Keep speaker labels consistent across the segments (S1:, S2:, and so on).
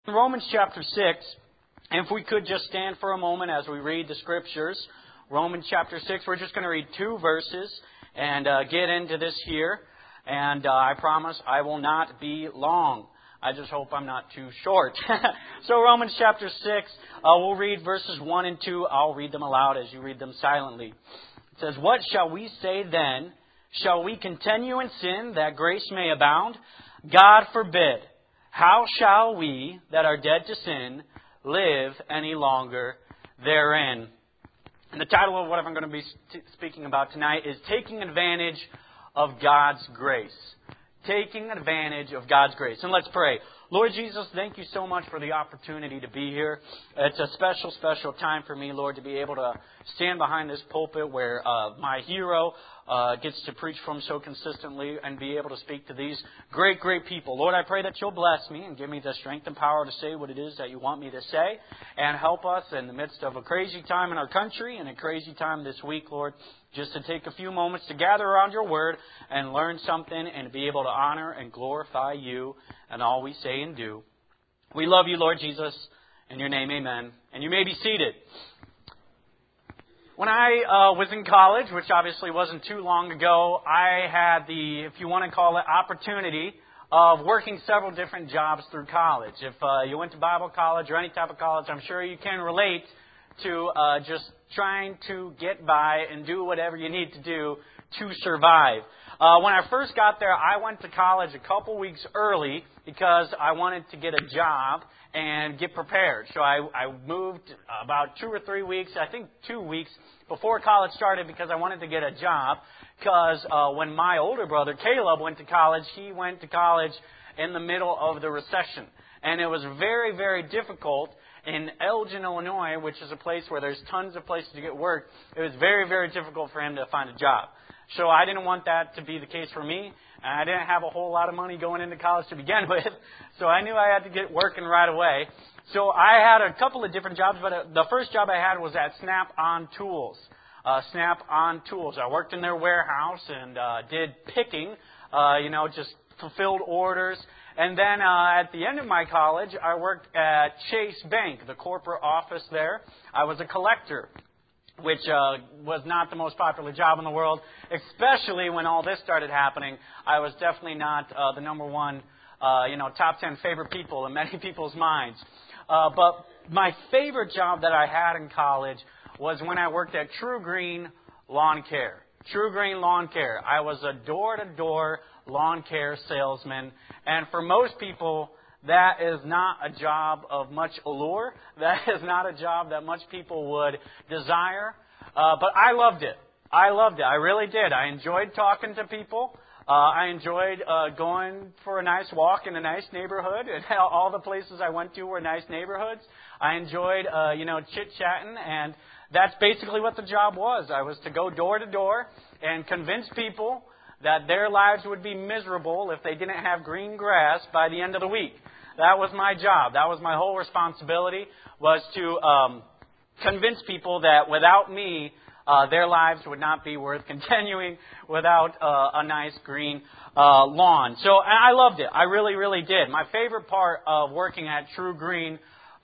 S1: Romans chapter 6, and if we could just stand for a moment as we read the Scriptures. Romans chapter 6, we're just going to read 2 verses and get into this here. And I promise I will not be long. I just hope I'm not too short. So Romans chapter 6, we'll read verses 1 and 2. I'll read them aloud as you read them silently. It says, "What shall we say then? Shall we continue in sin that grace may abound? God forbid. How shall we that are dead to sin live any longer therein?" And the title of what I'm going to be speaking about tonight is Taking Advantage of God's Grace. Taking advantage of God's grace. And let's pray. Lord Jesus, thank you so much for the opportunity to be here. It's a special, special time for me, Lord, to be able to stand behind this pulpit where my hero gets to preach from so consistently and be able to speak to these great, great people. Lord, I pray that you'll bless me and give me the strength and power to say what it is that you want me to say and help us in the midst of a crazy time in our country and a crazy time this week, Lord, just to take a few moments to gather around your word and learn something and be able to honor and glorify you and all we say and do. We love you, Lord Jesus. In your name, amen. And you may be seated. When I was in college, which obviously wasn't too long ago, I had the, if you want to call it, opportunity of working several different jobs through college. If you went to Bible college or any type of college, I'm sure you can relate to just trying to get by and do whatever you need to do to survive. When I first got there, I went to college a couple weeks early because I wanted to get a job and get prepared. So I moved about 2 or 3 weeks, I think 2 weeks before college started because I wanted to get a job. Because when my older brother, Caleb, went to college, he went to college in the middle of the recession. And it was very, very difficult in Elgin, Illinois, which is a place where there's tons of places to get work. It was very, very difficult for him to find a job. So I didn't want that to be the case for me. And I didn't have a whole lot of money going into college to begin with. So I knew I had to get working right away. So I had a couple of different jobs, but the first job I had was at Snap-on Tools. Snap-on Tools. I worked in their warehouse and did picking, just fulfilled orders. And then at the end of my college, I worked at Chase Bank, the corporate office there. I was a collector, which was not the most popular job in the world, especially when all this started happening. I was definitely not the number one, top 10 favorite people in many people's minds. But my favorite job that I had in college was when I worked at True Green Lawn Care. True Green Lawn Care. I was a door-to-door lawn care salesman. And for most people, that is not a job of much allure. That is not a job that much people would desire. But I loved it. I really did. I enjoyed talking to people. I enjoyed going for a nice walk in a nice neighborhood. And all the places I went to were nice neighborhoods. I enjoyed, chit-chatting. And that's basically what the job was. I was to go door to door and convince people that their lives would be miserable if they didn't have green grass by the end of the week. That was my job. That was my whole responsibility, was to convince people that without me, their lives would not be worth continuing without a nice green lawn. So I loved it. I really, really did. My favorite part of working at True Green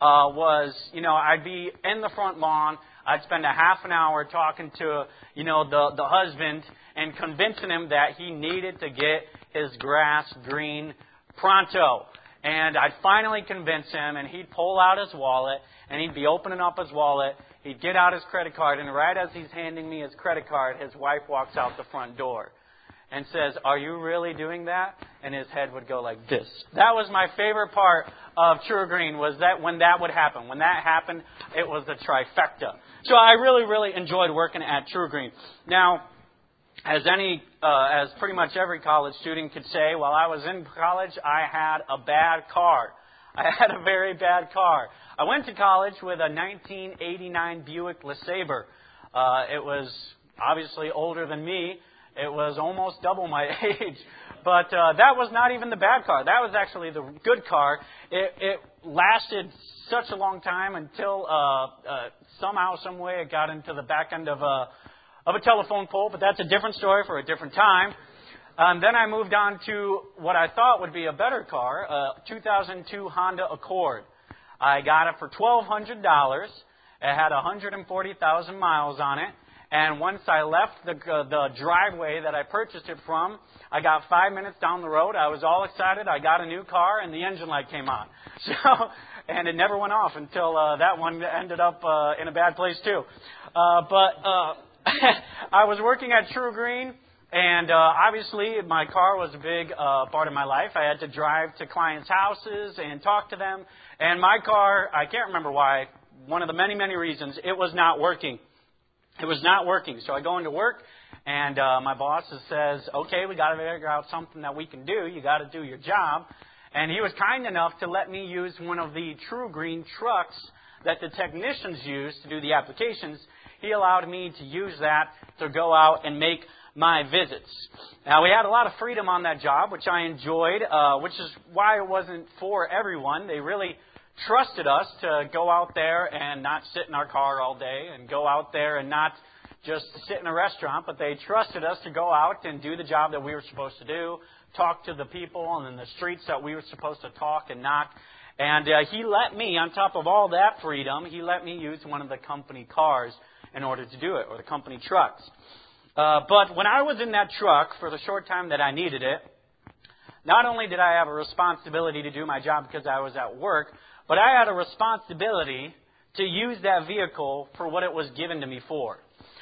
S1: was, I'd be in the front lawn. I'd spend a half an hour talking to, the husband and convincing him that he needed to get his grass green pronto. And I'd finally convince him, and he'd pull out his wallet, and he'd be opening up his wallet. He'd get out his credit card, and right as he's handing me his credit card, his wife walks out the front door and says, "Are you really doing that?" And his head would go like this. That was my favorite part of True Green, was that when that would happen. When that happened, it was a trifecta. So I really, really enjoyed working at True Green. Now, as pretty much every college student could say, while I was in college, I had a bad car. I had a very bad car. I went to college with a 1989 Buick LeSabre. It was obviously older than me. It was almost double my age. But that was not even the bad car. That was actually the good car. It lasted such a long time until somehow, some way, it got into the back end of a telephone pole. But that's a different story for a different time. Then I moved on to what I thought would be a better car, a 2002 Honda Accord. I got it for $1,200. It had 140,000 miles on it. And once I left the driveway that I purchased it from, I got 5 minutes down the road. I was all excited. I got a new car, and the engine light came on. And it never went off until that one ended up in a bad place too. I was working at True Green, and obviously my car was a big part of my life. I had to drive to clients' houses and talk to them. And my car, I can't remember why, one of the many, many reasons, it was not working. It was not working. So I go into work, and my boss says, okay, we got to figure out something that we can do. You got to do your job. And he was kind enough to let me use one of the True Green trucks that the technicians use to do the applications. He allowed me to use that to go out and make my visits. Now, we had a lot of freedom on that job, which I enjoyed, which is why it wasn't for everyone. They really trusted us to go out there and not sit in our car all day and go out there and not just sit in a restaurant, but they trusted us to go out and do the job that we were supposed to do, talk to the people and in the streets that we were supposed to talk and knock. And he let me, on top of all that freedom, he let me use one of the company cars in order to do it, or the company trucks. But when I was in that truck for the short time that I needed it, not only did I have a responsibility to do my job because I was at work, but I had a responsibility to use that vehicle for what it was given to me for.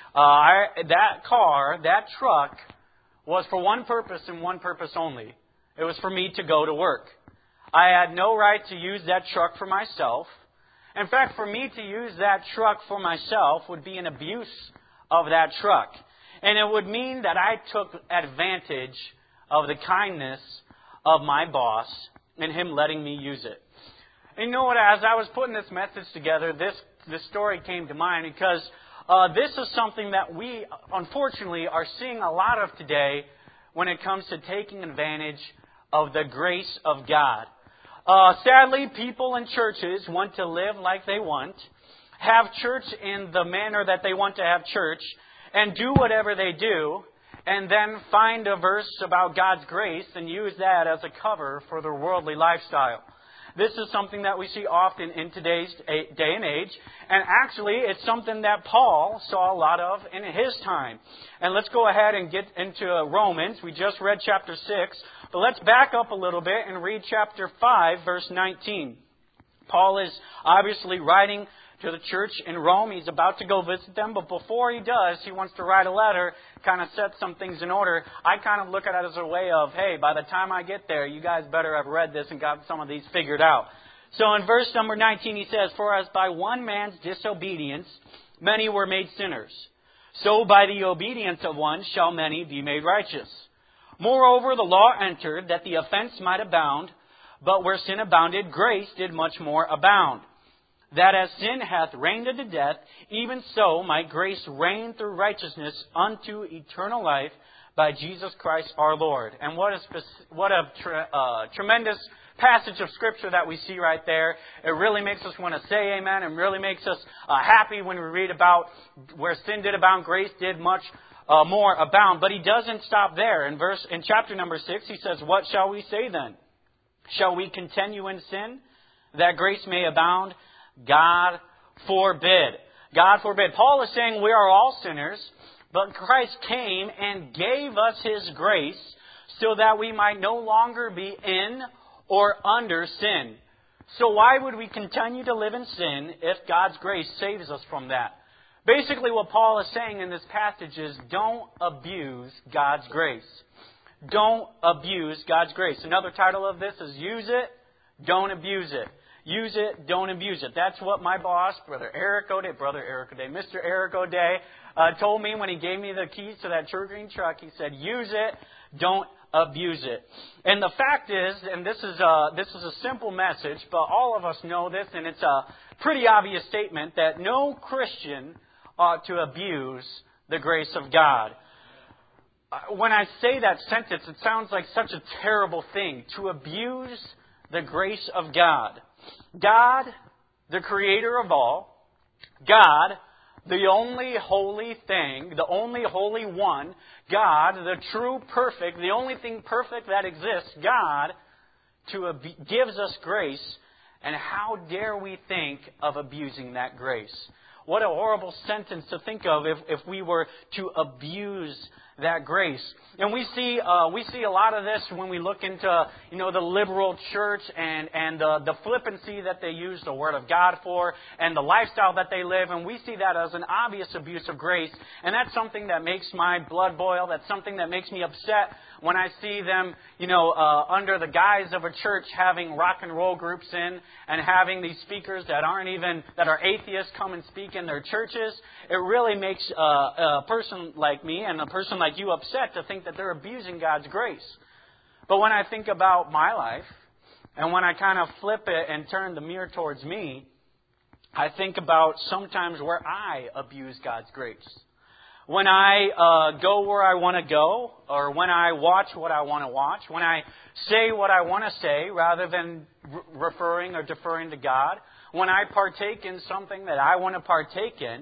S1: That car, that truck, was for one purpose and one purpose only. It was for me to go to work. I had no right to use that truck for myself. In fact, for me to use that truck for myself would be an abuse of that truck. And it would mean that I took advantage of the kindness of my boss and him letting me use it. And you know what? As I was putting this message together, this story came to mind because this is something that we, unfortunately, are seeing a lot of today when it comes to taking advantage of the grace of God. Sadly, people in churches want to live like they want, have church in the manner that they want to have church, and do whatever they do, and then find a verse about God's grace and use that as a cover for their worldly lifestyle. This is something that we see often in today's day and age. And actually, it's something that Paul saw a lot of in his time. And let's go ahead and get into Romans. We just read chapter 6. But let's back up a little bit and read chapter 5, verse 19. Paul is obviously writing to the church in Rome. He's about to go visit them, but before he does, he wants to write a letter, kind of set some things in order. I kind of look at it as a way of, hey, by the time I get there, you guys better have read this and got some of these figured out. So in verse number 19, he says, "For as by one man's disobedience many were made sinners, so by the obedience of one shall many be made righteous. Moreover, the law entered that the offense might abound, but where sin abounded, grace did much more abound. That as sin hath reigned unto death, even so might grace reign through righteousness unto eternal life by Jesus Christ our Lord." And what a tremendous passage of Scripture that we see right there. It really makes us want to say amen, and really makes us happy when we read about where sin did abound, grace did much more abound. But he doesn't stop there. In chapter number 6, he says, "What shall we say then? Shall we continue in sin, that grace may abound? God forbid." God forbid. Paul is saying we are all sinners, but Christ came and gave us His grace so that we might no longer be in or under sin. So why would we continue to live in sin if God's grace saves us from that? Basically, what Paul is saying in this passage is don't abuse God's grace. Don't abuse God's grace. Another title of this is Use It, Don't Abuse It. Use it, don't abuse it. That's what my boss, Mr. Eric O'Day, told me when he gave me the keys to that True Green truck. He said, use it, don't abuse it. And the fact is, and this is a simple message, but all of us know this, and it's a pretty obvious statement, that no Christian ought to abuse the grace of God. When I say that sentence, it sounds like such a terrible thing, to abuse the grace of God. God, the Creator of all, God, the only holy thing, the only holy one, God, the true perfect, the only thing perfect that exists, God, gives us grace, and how dare we think of abusing that grace? What a horrible sentence to think of if we were to abuse that grace. And we see a lot of this when we look into the liberal church and the flippancy that they use the Word of God for and the lifestyle that they live, and we see that as an obvious abuse of grace. And that's something that makes my blood boil. That's something that makes me upset when I see them under the guise of a church having rock and roll groups in and having these speakers that are atheists come and speak in their churches. It really makes a person like me and a person like you upset to think that they're abusing God's grace. But when I think about my life, and when I kind of flip it and turn the mirror towards me, I think about sometimes where I abuse God's grace. When I go where I want to go, or when I watch what I want to watch, when I say what I want to say rather than referring or deferring to God, when I partake in something that I want to partake in,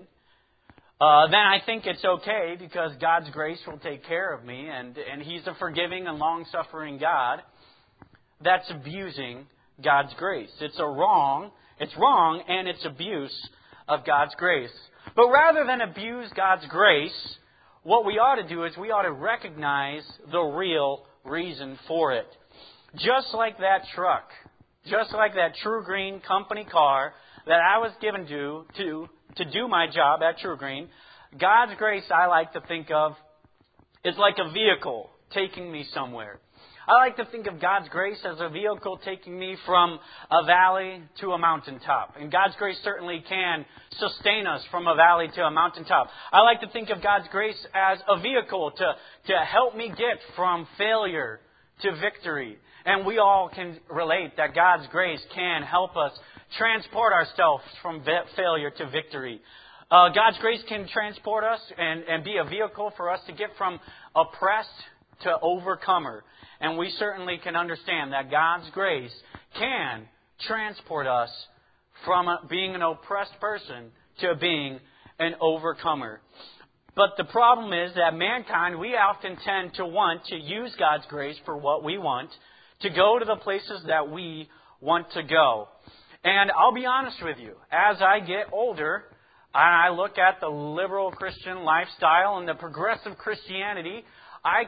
S1: then I think it's okay because God's grace will take care of me, and He's a forgiving and long-suffering God. That's abusing God's grace. It's wrong, and it's abuse of God's grace. But rather than abuse God's grace, what we ought to do is we ought to recognize the real reason for it. Just like that truck, just like that True Green company car that I was given to do my job at True Green, God's grace, I like to think of, is like a vehicle taking me somewhere. I like to think of God's grace as a vehicle taking me from a valley to a mountaintop. And God's grace certainly can sustain us from a valley to a mountaintop. I like to think of God's grace as a vehicle to help me get from failure to victory. And we all can relate that God's grace can help us transport ourselves from failure to victory. God's grace can transport us and be a vehicle for us to get from oppressed to overcomer. And we certainly can understand that God's grace can transport us from being an oppressed person to being an overcomer. But the problem is that mankind, we often tend to want to use God's grace for what we want, to go to the places that we want to go. And I'll be honest with you, as I get older, I look at the liberal Christian lifestyle and the progressive Christianity, I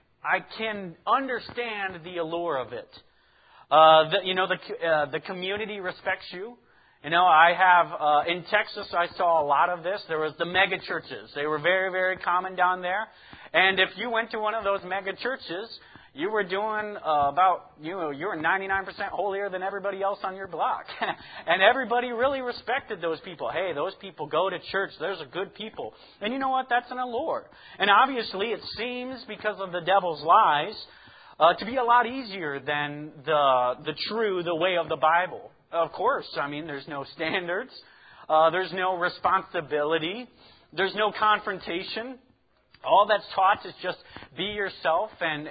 S1: can understand the allure of it. The community respects you. I have in Texas, I saw a lot of this. There was the mega churches. They were very, very common down there. And if you went to one of those mega churches, you were doing you were 99% holier than everybody else on your block. And everybody really respected those people. Hey, those people go to church. Those are good people. And you know what? That's an allure. And obviously it seems, because of the devil's lies, to be a lot easier than the way of the Bible. Of course, there's no standards. There's no responsibility. There's no confrontation. All that's taught is just be yourself, and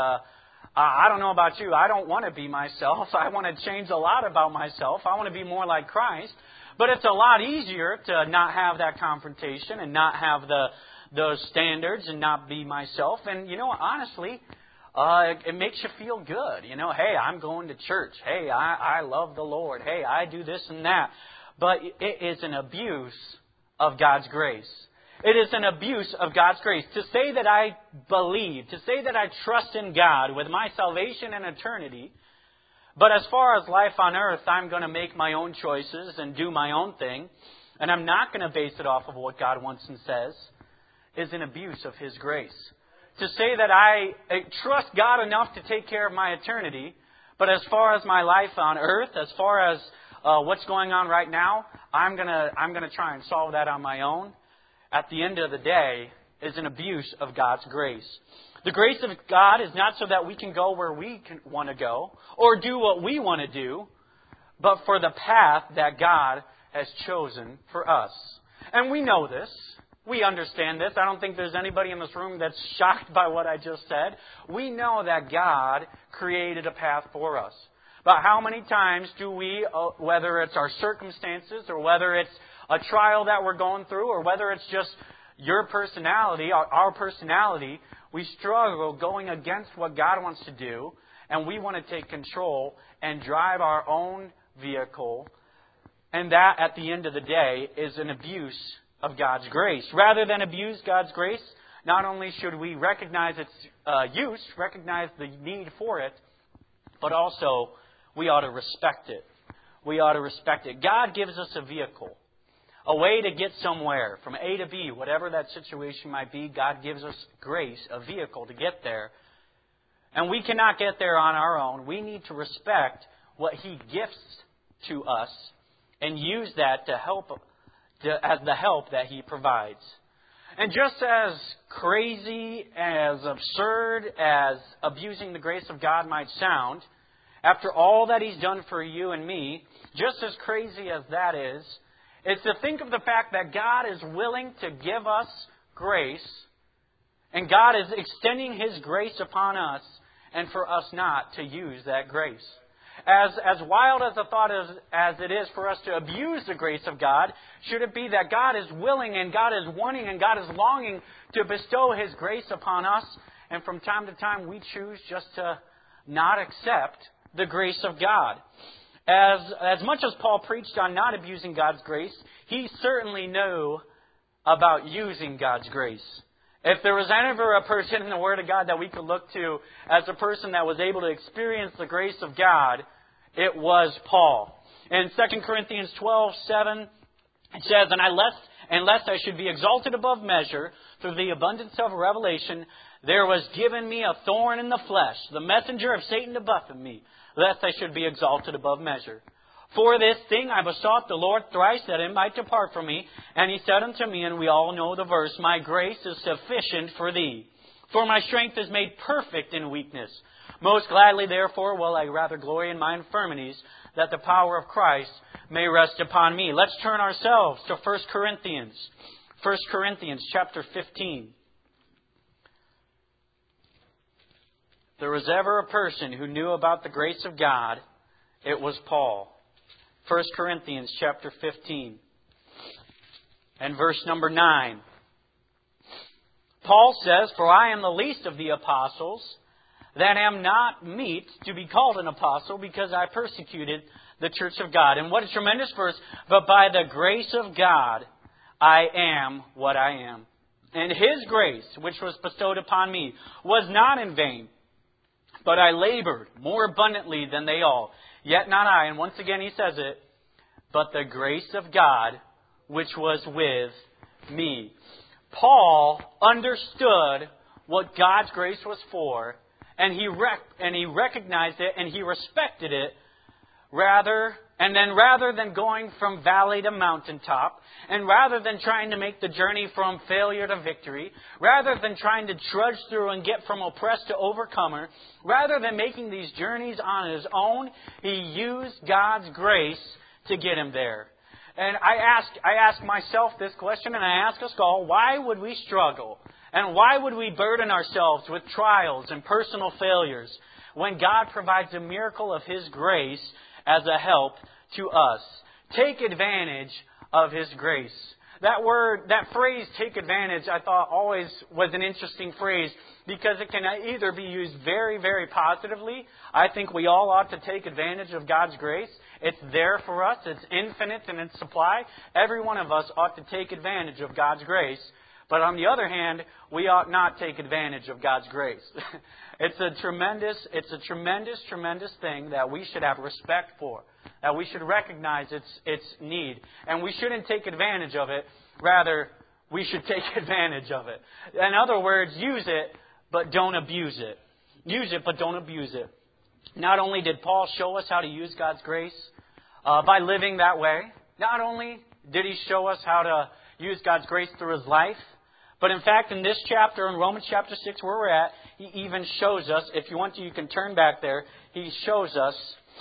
S1: I don't know about you. I don't want to be myself. I want to change a lot about myself. I want to be more like Christ. But it's a lot easier to not have that confrontation and not have those standards and not be myself. And honestly, it makes you feel good. Hey, I'm going to church. Hey, I love the Lord. Hey, I do this and that. But it is an abuse of God's grace. It is an abuse of God's grace. To say that I believe, to say that I trust in God with my salvation and eternity, but as far as life on earth, I'm going to make my own choices and do my own thing, and I'm not going to base it off of what God wants and says, is an abuse of His grace. To say that I trust God enough to take care of my eternity, but as far as my life on earth, as far as what's going on right now, I'm gonna try and solve that on my own, at the end of the day, is an abuse of God's grace. The grace of God is not so that we can go where we want to go or do what we want to do, but for the path that God has chosen for us. And we know this. We understand this. I don't think there's anybody in this room that's shocked by what I just said. We know that God created a path for us. But how many times do we, whether it's our circumstances or whether it's a trial that we're going through or whether it's just your personality, our personality, we struggle going against what God wants to do, and we want to take control and drive our own vehicle. And that, at the end of the day, is an abuse of God's grace. Rather than abuse God's grace, not only should we recognize its use, recognize the need for it, but also we ought to respect it. We ought to respect it. God gives us a vehicle, a way to get somewhere from A to B, whatever that situation might be. God gives us grace, a vehicle to get there. And we cannot get there on our own. We need to respect what He gifts to us and use that to help, as the help that He provides. And just as crazy, as absurd as abusing the grace of God might sound, after all that He's done for you and me, just as crazy as that is to think of the fact that God is willing to give us grace, and God is extending His grace upon us, and for us not to use that grace. As wild as a thought as it is for us to abuse the grace of God, should it be that God is willing and God is wanting and God is longing to bestow His grace upon us, and from time to time we choose just to not accept the grace of God. As much as Paul preached on not abusing God's grace, he certainly knew about using God's grace. If there was ever a person in the Word of God that we could look to as a person that was able to experience the grace of God, it was Paul. In 2 Corinthians 12:7, it says, And lest I should be exalted above measure through the abundance of revelation, there was given me a thorn in the flesh, the messenger of Satan to buffet me, lest I should be exalted above measure. For this thing I besought the Lord thrice that it might depart from me. And He said unto me, and we all know the verse, My grace is sufficient for thee. For my strength is made perfect in weakness. Most gladly, therefore, will I rather glory in my infirmities, that the power of Christ may rest upon me. Let's turn ourselves to 1 Corinthians. 1 Corinthians chapter 15. If there was ever a person who knew about the grace of God, it was Paul. 1 Corinthians chapter 15 and verse number 9. Paul says, For I am the least of the apostles, that am not meet to be called an apostle, because I persecuted the church of God. And what a tremendous verse. But by the grace of God, I am what I am. And His grace, which was bestowed upon me, was not in vain. But I labored more abundantly than they all. Yet not I. And once again he says it. But the grace of God, which was with me. Paul understood what God's grace was for. And he recognized it and he respected it. Rather than going from valley to mountaintop, and rather than trying to make the journey from failure to victory, rather than trying to trudge through and get from oppressed to overcomer, rather than making these journeys on his own, he used God's grace to get him there. And I ask myself this question, and I ask us all, why would we struggle? And why would we burden ourselves with trials and personal failures when God provides a miracle of His grace as a help to us? Take advantage of His grace. That phrase, take advantage, I thought always was an interesting phrase because it can either be used very, very positively. I think we all ought to take advantage of God's grace. It's there for us. It's infinite in its supply. Every one of us ought to take advantage of God's grace. But on the other hand, we ought not take advantage of God's grace. It's a tremendous thing that we should have respect for, that we should recognize its need. And we shouldn't take advantage of it. Rather, we should take advantage of it. In other words, use it, but don't abuse it. Use it, but don't abuse it. Not only did Paul show us how to use God's grace by living that way, not only did he show us how to use God's grace through his life, but in fact, in this chapter, in Romans chapter 6, where we're at, he even shows us, if you want to, you can turn back there, he shows us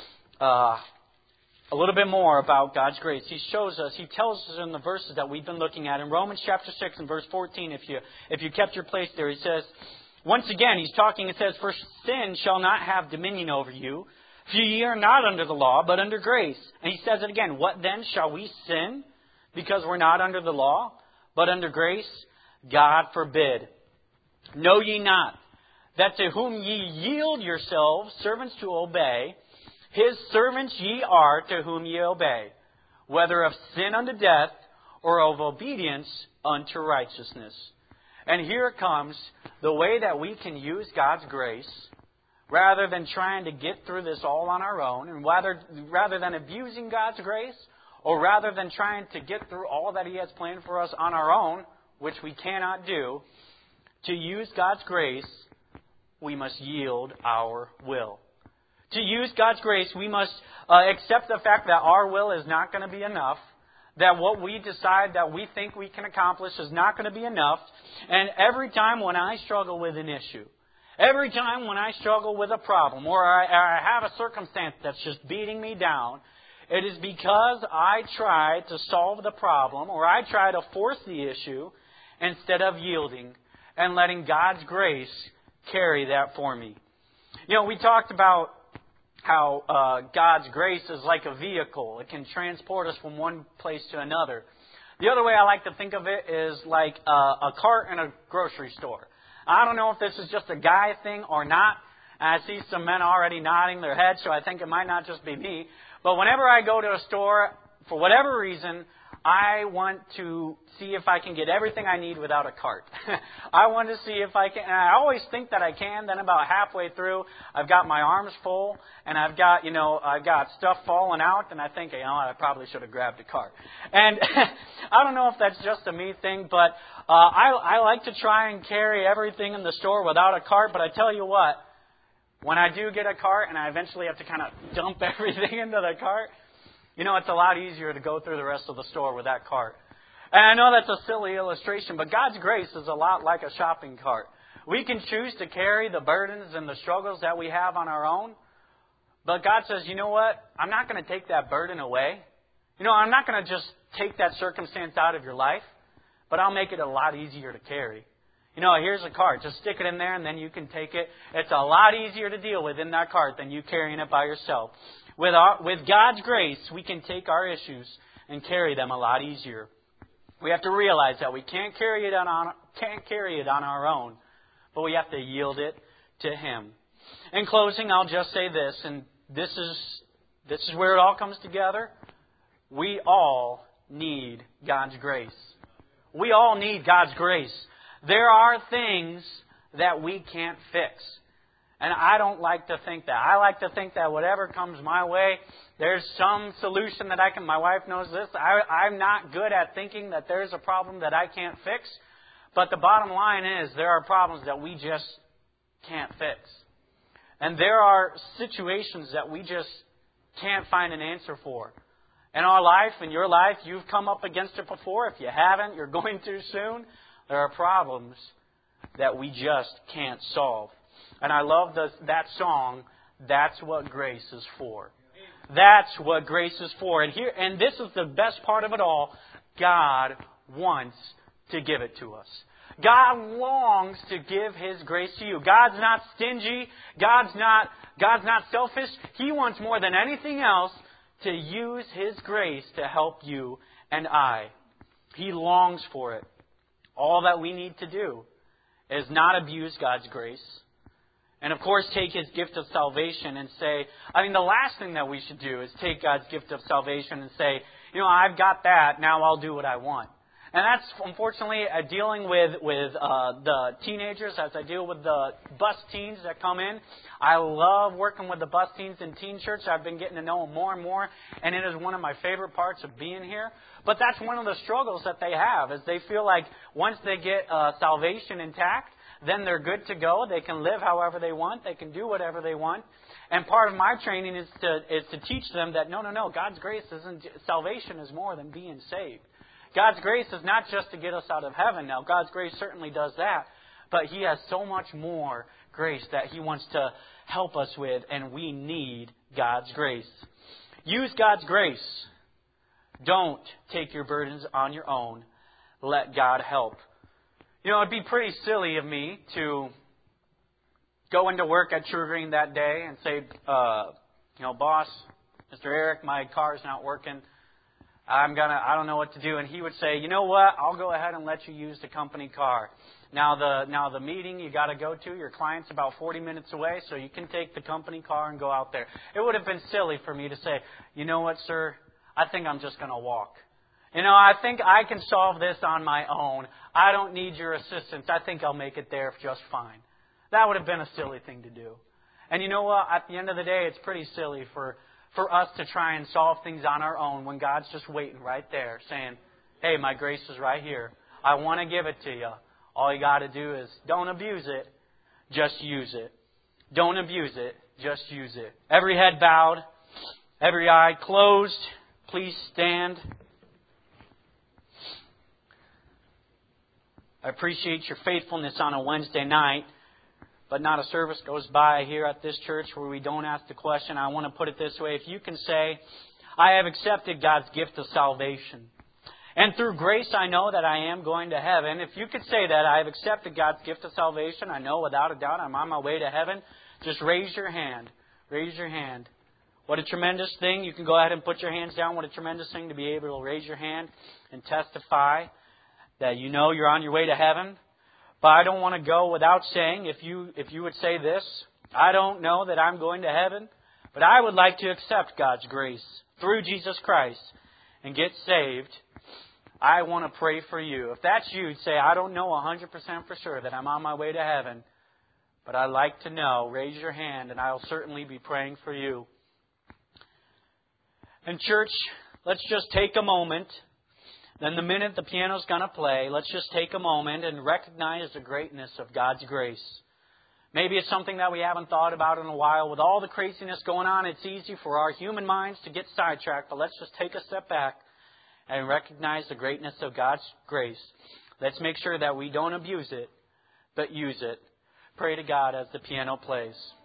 S1: a little bit more about God's grace. He tells us in the verses that we've been looking at. In Romans chapter 6 and verse 14, if you kept your place there, he says, once again, he's talking, it says, For sin shall not have dominion over you, For ye are not under the law, but under grace. And he says it again. What then? Shall we sin because we're not under the law, but under grace? God forbid. Know ye not that to whom ye yield yourselves servants to obey, his servants ye are to whom ye obey, whether of sin unto death or of obedience unto righteousness. And here comes the way that we can use God's grace rather than trying to get through this all on our own, and rather than abusing God's grace, or rather than trying to get through all that He has planned for us on our own, which we cannot do. To use God's grace, we must yield our will. To use God's grace, we must accept the fact that our will is not going to be enough, that what we decide that we think we can accomplish is not going to be enough. And every time when I struggle with an issue, every time when I struggle with a problem, or I have a circumstance that's just beating me down, it is because I try to solve the problem, or I try to force the issue, instead of yielding and letting God's grace carry that for me. You know, we talked about how God's grace is like a vehicle. It can transport us from one place to another. The other way I like to think of it is like a cart in a grocery store. I don't know if this is just a guy thing or not. I see some men already nodding their heads, so I think it might not just be me. But whenever I go to a store, for whatever reason, I want to see if I can get everything I need without a cart. I want to see if I can. And I always think that I can. Then about halfway through, I've got my arms full, and I've got stuff falling out, and I think, I probably should have grabbed a cart. And I don't know if that's just a me thing, but I like to try and carry everything in the store without a cart. But I tell you what, when I do get a cart and I eventually have to kind of dump everything into the cart, it's a lot easier to go through the rest of the store with that cart. And I know that's a silly illustration, but God's grace is a lot like a shopping cart. We can choose to carry the burdens and the struggles that we have on our own. But God says, you know what? I'm not going to take that burden away. I'm not going to just take that circumstance out of your life, but I'll make it a lot easier to carry. Here's a cart. Just stick it in there and then you can take it. It's a lot easier to deal with in that cart than you carrying it by yourself. With God's grace, we can take our issues and carry them a lot easier. We have to realize that we can't carry it on our own, but we have to yield it to Him. In closing, I'll just say this, and this is where it all comes together. We all need God's grace. We all need God's grace. There are things that we can't fix. And I don't like to think that. I like to think that whatever comes my way, there's some solution that I can. My wife knows this. I'm not good at thinking that there's a problem that I can't fix. But the bottom line is there are problems that we just can't fix. And there are situations that we just can't find an answer for. In our life, in your life, you've come up against it before. If you haven't, you're going to soon. There are problems that we just can't solve. And I love that song, That's What Grace Is For. That's what grace is for. And this is the best part of it all. God wants to give it to us. God longs to give His grace to you. God's not stingy. God's not selfish. He wants more than anything else to use His grace to help you and I. He longs for it. All that we need to do is not abuse God's grace. And of course, take His gift of salvation and say, the last thing that we should do is take God's gift of salvation and say, I've got that, now I'll do what I want. And that's, unfortunately, dealing with the teenagers as I deal with the bus teens that come in. I love working with the bus teens in teen church. I've been getting to know them more and more, and it is one of my favorite parts of being here. But that's one of the struggles that they have, is they feel like once they get salvation intact, then they're good to go. They can live however they want. They can do whatever they want. And part of my training is to teach them that no, God's grace salvation is more than being saved. God's grace is not just to get us out of heaven. Now, God's grace certainly does that. But He has so much more grace that He wants to help us with, and we need God's grace. Use God's grace. Don't take your burdens on your own. Let God help. It'd be pretty silly of me to go into work at True Green that day and say, boss, Mr. Eric, my car's not working. I don't know what to do. And he would say, you know what? I'll go ahead and let you use the company car. Now the meeting you got to go to, your client's about 40 minutes away, so you can take the company car and go out there. It would have been silly for me to say, you know what, sir? I think I'm just going to walk. I think I can solve this on my own. I don't need your assistance. I think I'll make it there just fine. That would have been a silly thing to do. And you know what? At the end of the day, it's pretty silly for us to try and solve things on our own when God's just waiting right there saying, hey, my grace is right here. I want to give it to you. All you got to do is don't abuse it, just use it. Don't abuse it, just use it. Every head bowed, every eye closed. Please stand. I appreciate your faithfulness on a Wednesday night, but not a service goes by here at this church where we don't ask the question. I want to put it this way. If you can say, I have accepted God's gift of salvation, and through grace I know that I am going to heaven. If you could say that, I have accepted God's gift of salvation, I know without a doubt I'm on my way to heaven, just raise your hand. Raise your hand. What a tremendous thing. You can go ahead and put your hands down. What a tremendous thing to be able to raise your hand and testify that you know you're on your way to heaven. But I don't want to go without saying, if you would say this, I don't know that I'm going to heaven, but I would like to accept God's grace through Jesus Christ and get saved. I want to pray for you. If that's you, say, I don't know 100% for sure that I'm on my way to heaven, but I'd like to know. Raise your hand, and I'll certainly be praying for you. And church, let's just take a moment. Then the minute the piano's going to play, let's just take a moment and recognize the greatness of God's grace. Maybe it's something that we haven't thought about in a while. With all the craziness going on, it's easy for our human minds to get sidetracked. But let's just take a step back and recognize the greatness of God's grace. Let's make sure that we don't abuse it, but use it. Pray to God as the piano plays.